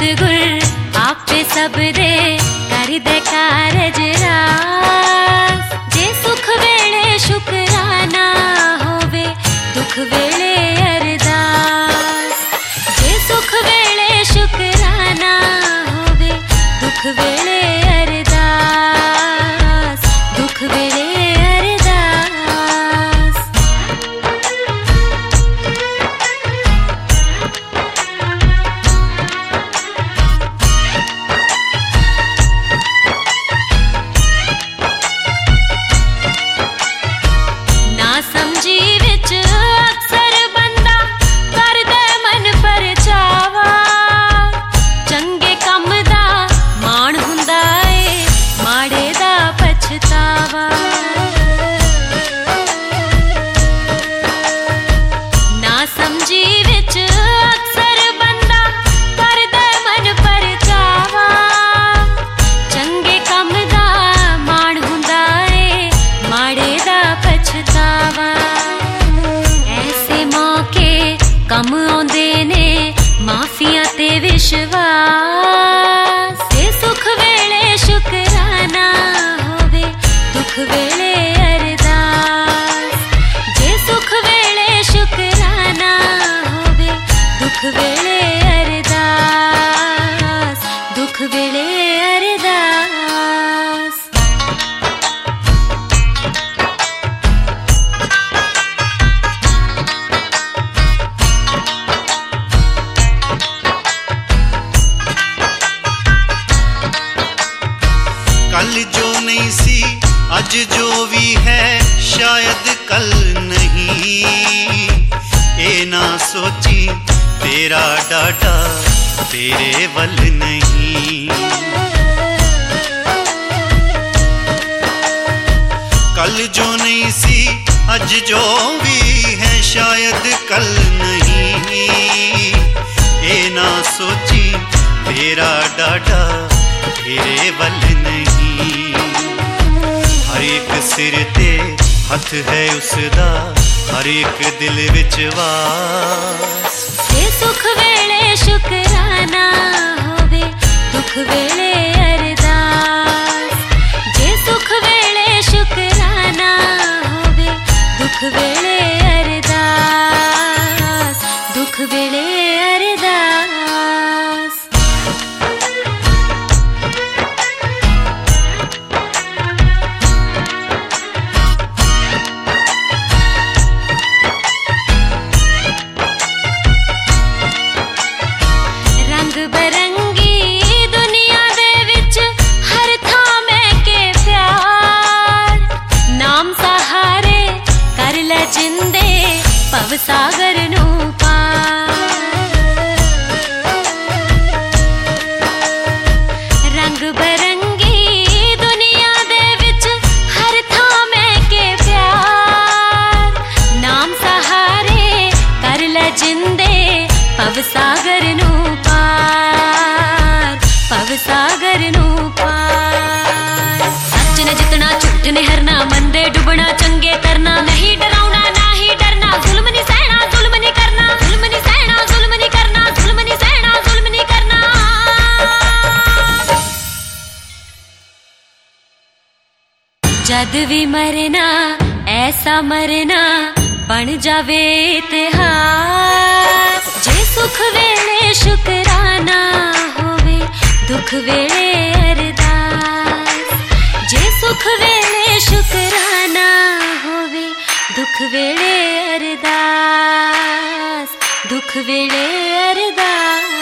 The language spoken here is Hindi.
सतगुर आपे सब दे कर दे कारज रास। जे सुख वेले शुकराना होवे दुख वेले अरदास। जे सुख वेले शुकराना होवे दुख वेले अरदास, दुख वेले अरदास। ना समझी विच अक्सर बंदा कर दे मन परचावा। चंगे कम दा माण हुंदा ए माड़े दा पछतावा। ना समझी विच अक्सर बंदा कर दे मन परचावा। चंगे कम दा माण हुंदा ए माड़े दा पछतावा। ऐसे मौके कम आउंदे ने माफियां ते विश्वास। जे सुख वेले शुकराना होवे दुख वेले अरदास। जे सुख वेले शुकराना होवे दुख वेले अरदास, दुख वेले अरदास। कल जो नहीं सी अज जो भी है शायद कल नहीं। ए ना सोची तेरा डाटा तेरे वल नहीं। कल जो नहीं सी अज जो भी है शायद कल नहीं। ए ना सोची तेरा डाटा तेरे वल नहीं। हर एक सिर ते हथ है उसदा हर एक दिल विच वास। जे सुख वेले शुकराना होवे दुख वेले अरदास। जे सुख वेले शुकराना होवे दुख वेले अरदास, दुख वेले अरदास। रंग बरंगी दुनिया दे विच हर थां मैं के प्यार। नाम सहारे कर ले जिंदे भव सागर नू पार। रंग बरंगी दुनिया दे विच हर थां मैं के प्यार। नाम सहारे कर ले जिंदे भव सागर नू पार, भव सागर नू पार। सच ने जितना झूठ ने हरना मंदे डुबना चंगे करना। नहीं डराउना ना ही डरना जुल्म नहीं सहना जुल्म नहीं करना। जुल्म नहीं सहना जुल्म नहीं करना। जुल्म नहीं सहना जुल्म नहीं करना। जद भी मरना ऐसा मरना बन जावे इतिहास। जे सुख वेले शुकराना होवे दुख वेले अरदास। जे सुख वेले शुकराना होवे दुख वेले अरदास, दुख वेले अरदास।